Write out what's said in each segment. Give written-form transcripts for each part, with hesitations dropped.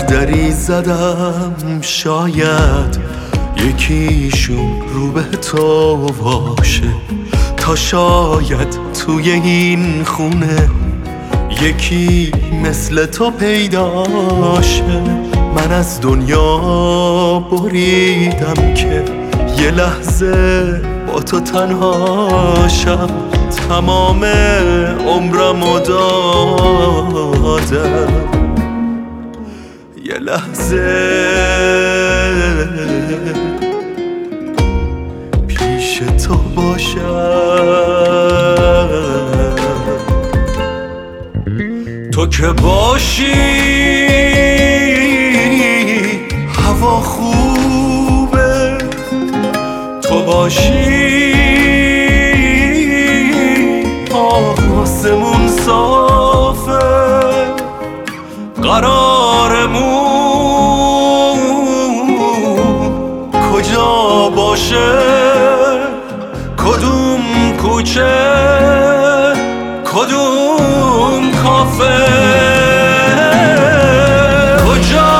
دری زدم شاید یکیشون رو به تو باشه، تا شاید توی این خونه یکی مثل تو پیداشه. من از دنیا بریدم که یه لحظه با تو تنهاشم، تمام عمرمو دادم یه لحظه پیش تو باشم. تو که باشی هوا خوبه، تو باشی آسمون صافه، قرارمون کجا باشه، کدوم کوچه کدوم کافه، کجا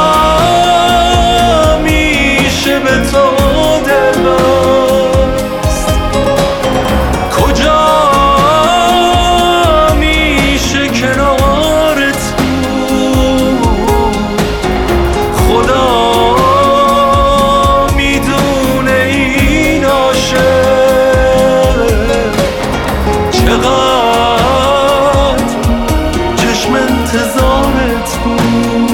میشه به تو دل بست، کجا میشه کنارت بود. خدا میدونه این عاشق چقدر چشم انتظارت بود.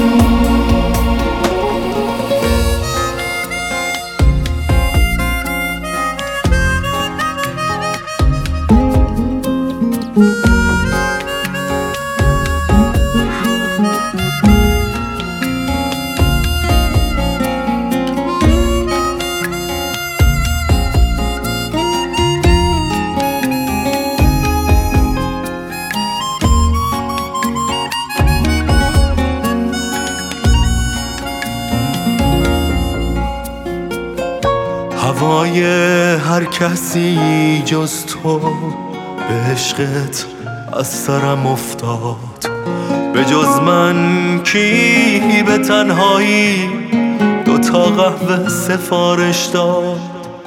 هوای هر کسی جز تو به عشقت از سرم افتاد، به جز من کی به تنهایی 2 قهوه سفارش داد.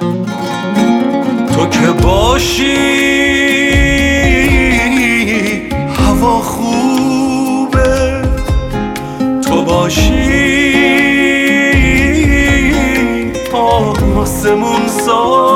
تو که باشی هوا خوبه، تو باشی آسمون صاف،